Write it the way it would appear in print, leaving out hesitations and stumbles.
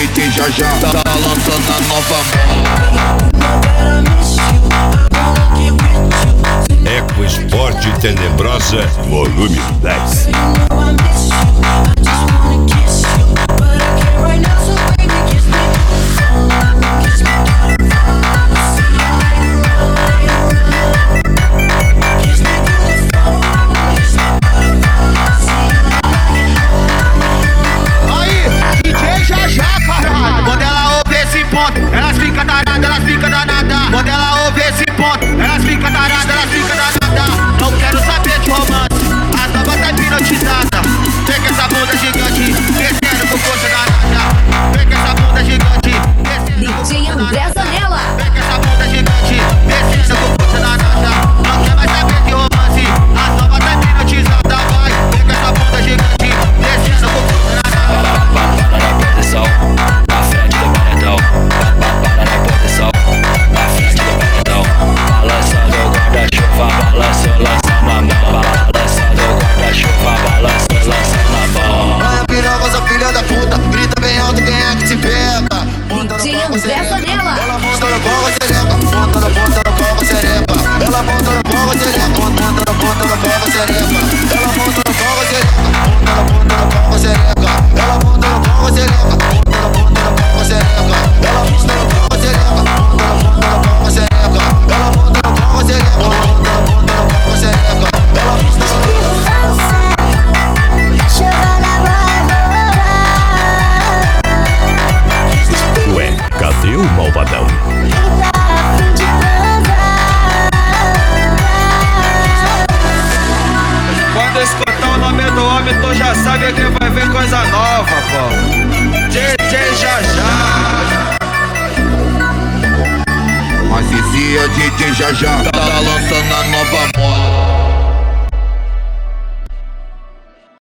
DJ Já tá lançando a nova Eco Esporte Tenebrosa, volume 10. Elas ficam taradas, elas ficam danadas. Quando ela ouve esse ponto, elas ficam taradas, elas ficam danadas. Não quero saber de romance, a nova tá hipnotizada. Vem com essa bunda gigante, descendo com força danada. Vem com essa bunda gigante, descendo com DJ André Zanella. Vem com essa bunda gigante, descendo com força danada. Não quer mais saber de romance, a nova tá hipnotizada. Vai, vem com essa bunda gigante, descendo com força danada. Para na posição, na frente do paredão. Para na posição, na frente do paredão. Balançando o guarda-chuva, balançando, lançando a mão. Balançando o guarda-chuva, balançando, lançando a mão. Vai a piroca, essa filha da puta, grita bem alto, quem é que te pega? DJ André Zanella. Ela monta no boca, xereca, monta no boca, xereca. Ela monta no boca, xereca, monta no boca, xereca. Ela monta no boca, xereca, monta no boca, xereca. Ela monta no boca, xereca, monta no boca, xereca. Ela monta no boca, xereca, monta no boca, xereca. Ela monta no boca, xereca, monta no boca, xereca. Ela monta no Ué, cadê o malvadão? Quando escutar o nome do homem, tu já sabe que vai ver coisa nova, pô. DJ Já Já. Mas esse é DJ Já tá lançando a nova moda.